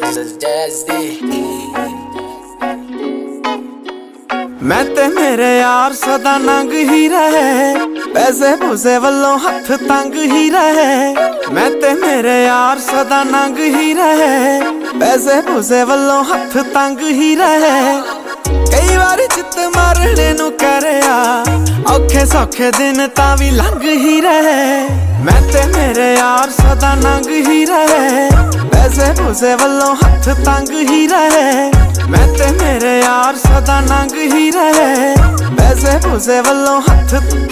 मैं ते मेरे यार सदा नंग ही रहे, पैसे पूसे वल्लों हथ तंग ही रहे। मैं ते मेरे यार सदा नंग ही रहे, पैसे पूसे वल्लों हथ तंग ही रहे। कई बार चित मारने नू करया, औखे सौखे दिन तां भी लंघ ही रहे। मैं ते मेरे यार सदा नंग ही रहे, पैसे पूसे वल्लों हथ तंग ही रहे। मैं ते मेरे यार सदा नंग ही रहे, पैसे पूसे वल्लों हथ।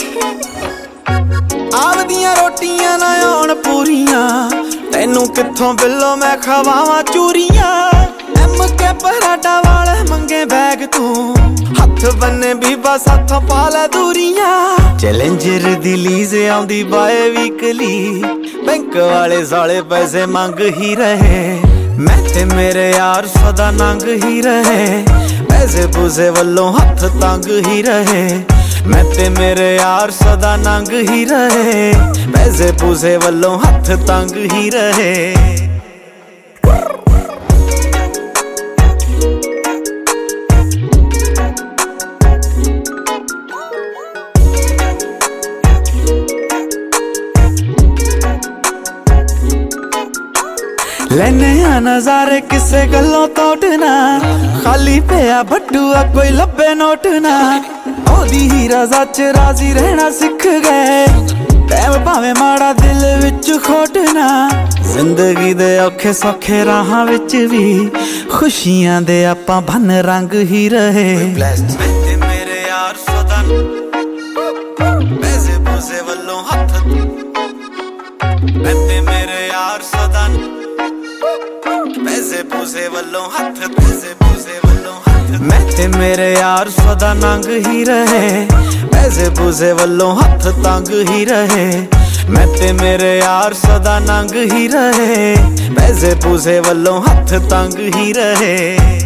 आपदियां रोटियां ना आउण पूरियां, तैनू कित्थों बिल्लो मैं खवावां चूरियां। MK पराठा वाले मंगे बैग तू, हथ बन्ने भी बस हथों पा लै दूरियां। चैलेंजर दी लीज आउंदी बाए वीकली, बैंक वाले साले पैसे मंग ही रहे। मैं ते मेरे यार सदा नंग ही रहे, पैसे पूसे वल्लों हथ तंग ही रहे। मैं ते मेरे यार सदा नंग ही रहे, पैसे पूसे वल्लों हथ तंग ही रहे। लेने आ नजारे किसे गल्लों तोड़ना, खाली पिया बटुआ कोई लब्बे नोटना। ओदी ही रज़ा च राजी रहना सिख गए, टैम भावे माड़ा दिल विच खोटना। जिंदगी दे औखे सौखे राहां विच भी, खुशियां दे आपां भन रंग ही रहे। मेरे यार सदा पैसे पूसे वल्लों हथ, मेरे यार सदा पैसे पूसे वल्लों हथ, पैसे पूसे वल्लों हथ। मैं ते मेरे यार सदा नंग ही रहे, पैसे पूसे वल्लों हथ तंग ही रहे। मैं ते मेरे यार सदा नंग ही रहे, पैसे पूसे वल्लों हथ तंग ही रहे।